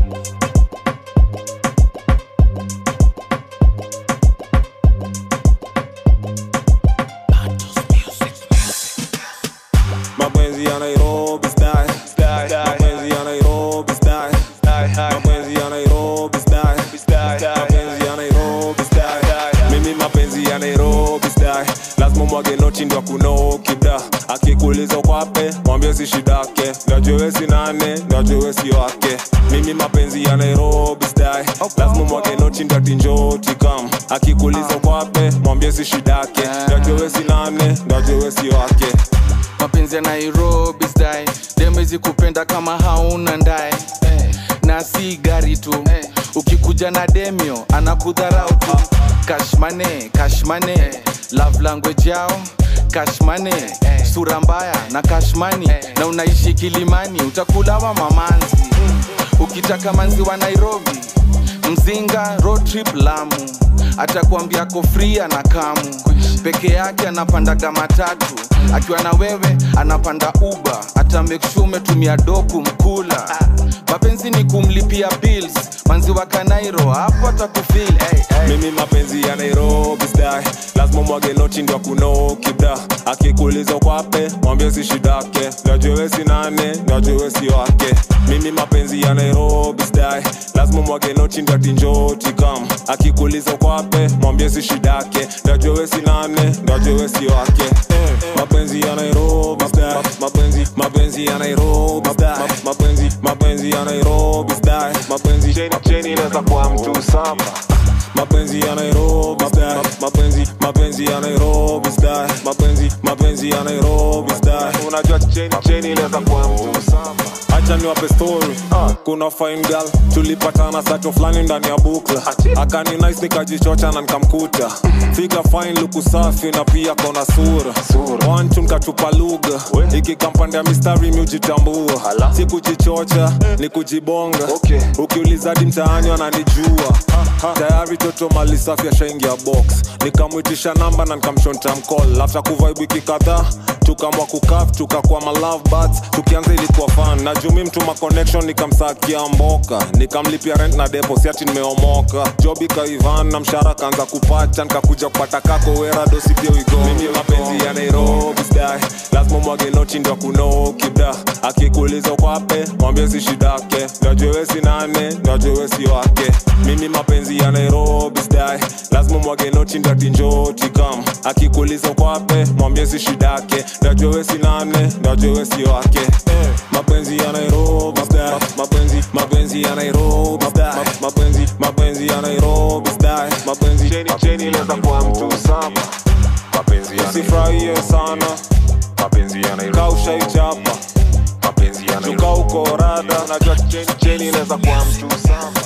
Mapenzi ya Nairobi style, mapenzi ya Nairobi style, mapenzi ya Nairobi style, mapenzi ya Nairobi style. Mimi mapenzi ya Nairobi style, lazima mwage noti ndo kunoki bra. Akikuuliza kwape, mwambie si shidake, najua wewe si nane, najua wewe si wake. Mimi mapenzi ya Nairobi style, lazima mwage noti ndo tinjoti kam. Akikuuliza kwape, mwambie si shidake, najua wewe si nane, najua wewe si wake. Mapenzi ya Nairobi style, demezi kupenda kama hauna ndai. Na si gari tu, ukikuja na demio anakudharau tu. Cash money, love language yao cash money. Sura mbaya na cash money, na unaishi Kilimani utakulawa mamanzi. Ukitaka manzi wa Nairobi, Mzinga road trip Lamu, atakwambia ako free na kamu. Peke yake anapandaga matatu, akiwa na wewe anapanda Uber. Ata make sure umetumia doku mkula. Mapenzi ni kumlipia bills, manzi wa Kanairo hapo atakufeel. Mimi mapenzi ya Nairobi style, lazima mwage noti ndo kunoki bra. Akikuuliza kwape, mwambie si shidake, najua wewe si nane, najua wewe si wake. Mimi mapenzi ya Nairobi style, lazima mwage noti ndo tinjoti kam. Akikuuliza kwape, mwambie si shidake, najua wewe si nane, najua wewe si wake. Mapenzi ya Nairobi style, mapenzi ya Nairobi style, mapenzi ya Nairobi style, mapenzi cheni inaweza kwa mtu saba. Mapenzi ya Nairobi style, mapenzi ya Nairobi style, mapenzi ya Nairobi style. Unajua cheni inaweza kwa mtu saba. Acha niwape story, kuna fine girl tulipatana sato flani ndani ya bukla. Akani nice nikajichocha na nikamkuta. Fika fine luku safi na pia kona sura. One two nikatupa lugha, iki kampande ya mistari miujitambua. Si kujichocha, ni kujibonga. Ukiuliza di mtaani wananijua. Tayari toto mali safi ya shaingi ya box. Nikamuitisha namba na nikamshonta mcall. After kuvibe wiki kadhaa, tukamwa kukaf, tukakuwa ma love buds. Tukianza ilikuwa fun, na jumi mtu ma connection nikamsakia mboka. Nikamlipia rent na depo, siati nimeomoka. Jobi kaivan na mshara kaanza kupacha. Nikakuja kupata kako wera dosi pia we go. Mimi mapenzi ya Nairobi style, lazima mwage noti ndo kunoki bra. Akikuuliza kwape, mwambie si shidake, najua wewe si nane, najua wewe si wake. Mimi mapenzi ya Nairobi style, lazima mwage noti ndo tinjoti kam. Akikuuliza kwape, mwambie si shidake, najua wewe si nane, najua wewe si wake. Mapenzi ya Nairobi style, mapenzi ya Nairobi style, mapenzi ya Nairobi style, mapenzi cheni inaweza kwa mtu saba. Mapenzi ya usifurahie sana, mapenzi ya Nairobi kausha ichapa, mapenzi ya Nairobi tuka uko rada. Unajua cheni inaweza kwa mtu saba.